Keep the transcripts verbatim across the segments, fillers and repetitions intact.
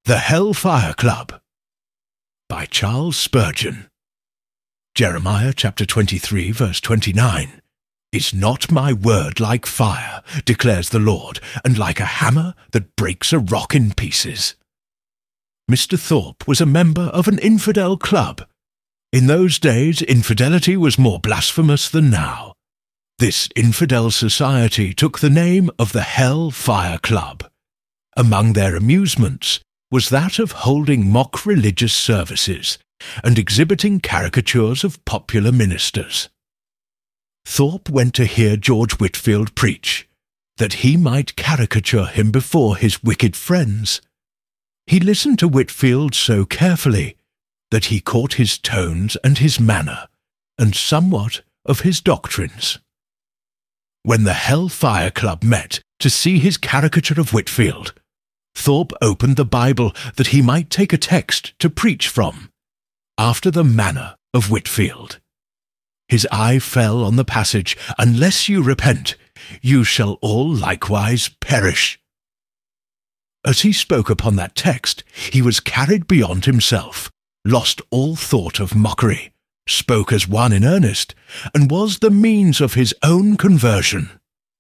The Hellfire Club by Charles Spurgeon. Jeremiah chapter twenty-three, verse twenty-nine. Is not my word like fire, declares the Lord, and like a hammer that breaks a rock in pieces? Mister Thorpe was a member of an infidel club. In those days, infidelity was more blasphemous than now. This infidel society took the name of the Hellfire Club. Among their amusements was that of holding mock religious services and exhibiting caricatures of popular ministers. Thorpe went to hear George Whitefield preach, that he might caricature him before his wicked friends. He listened to Whitefield so carefully that he caught his tones and his manner, and somewhat of his doctrines. When the Hellfire Club met to see his caricature of Whitefield, Thorpe opened the Bible that he might take a text to preach from, after the manner of Whitefield. His eye fell on the passage, "Unless you repent, you shall all likewise perish." As he spoke upon that text, he was carried beyond himself, lost all thought of mockery, spoke as one in earnest, and was the means of his own conversion.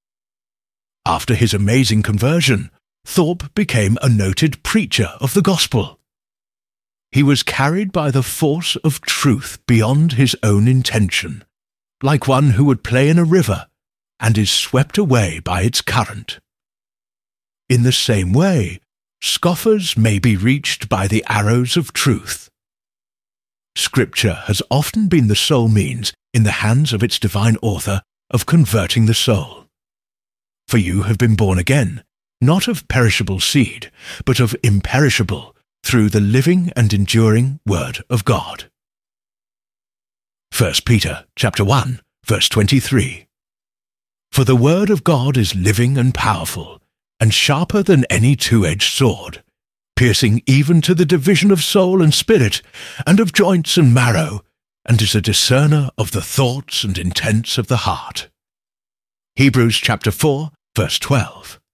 After his amazing conversion, Thorpe became a noted preacher of the gospel. He was carried by the force of truth beyond his own intention, like one who would play in a river and is swept away by its current. In the same way, scoffers may be reached by the arrows of truth. Scripture has often been the sole means, in the hands of its divine author, of converting the soul. For you have been born again, not of perishable seed, but of imperishable, through the living and enduring Word of God. First Peter chapter one, verse twenty-three. For the Word of God is living and powerful, and sharper than any two-edged sword, piercing even to the division of soul and spirit, and of joints and marrow, and is a discerner of the thoughts and intents of the heart. Hebrews chapter four, verse twelve.